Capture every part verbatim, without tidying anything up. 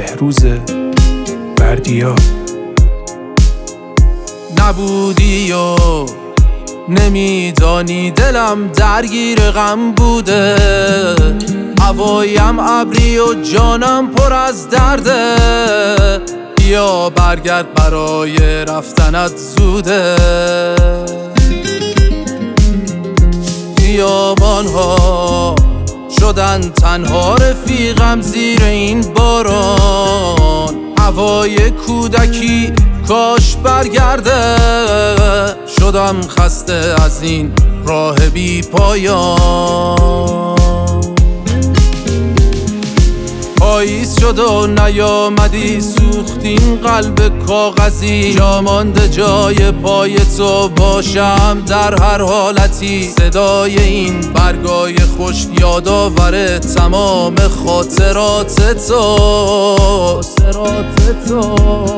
بهروز بردیا. نبودی و نمیدانی دلم درگیر غم بوده، هوایم ابری و جانم پر از درده. بیا برگرد برای رفتنت زوده. خیابان ها شدن تنها رفیقم زیر این باران. هوای کودکی کاش برگرده، شدم خسته از این راه بی پایان. پاییز شد و نیامدی، سوختیم قلب کاغذی. جا مانده جای پای تو باشم در هر حالتی. صدای این برگای خشک یادآور تمام خاطرات تو. خاطرات تو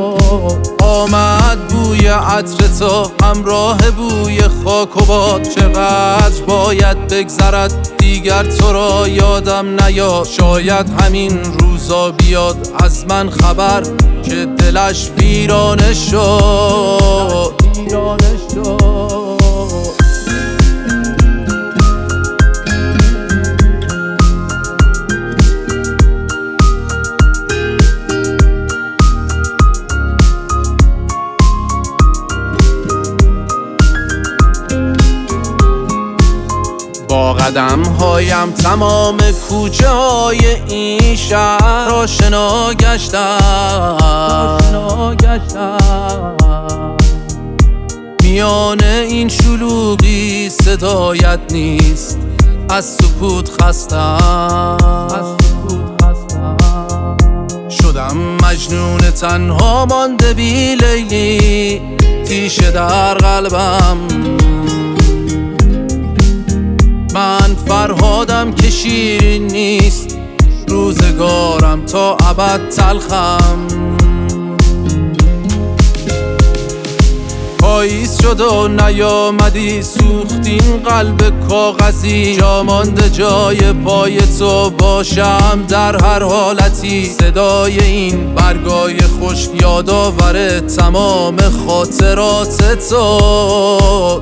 آمد بوی عطر تو همراه بوی خاک و باد. چقدر باید بگذرد دیگر تو را یادم نیاد. شاید همین روزا بیاد از من خبر که دلش ویرانه شد. ویرانه شد. با قدم هایم تمام کوچه های این شهر آشنا گشتم. میان این شلوغی صدایت نیست، از سکوت خستم. شدم مجنون تنها مانده بی لیلی، تیشه در قلبم. من فرهادم که شیرین نیست، روزگارم تا ابد تلخم. پاییز شد و نیامدی، سوختیم قلب کاغذی. جا مانده جای پای تو باشم در هر حالتی. صدای این برگای خشک یادآور تمام خاطرات تو.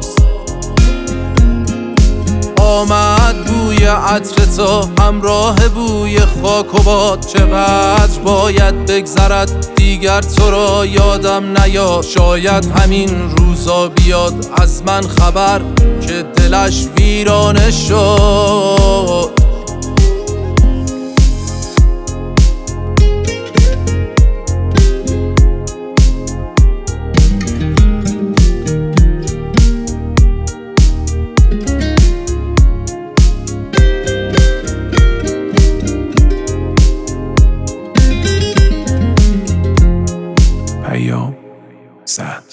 آمد بوی عطر تو همراه بوی خاک و باد. چقدر باید بگذرد دیگر تو را یادم نیاد. شاید همین روزا بیاد از من خبر که دلش ویرانه شد. پیام زد.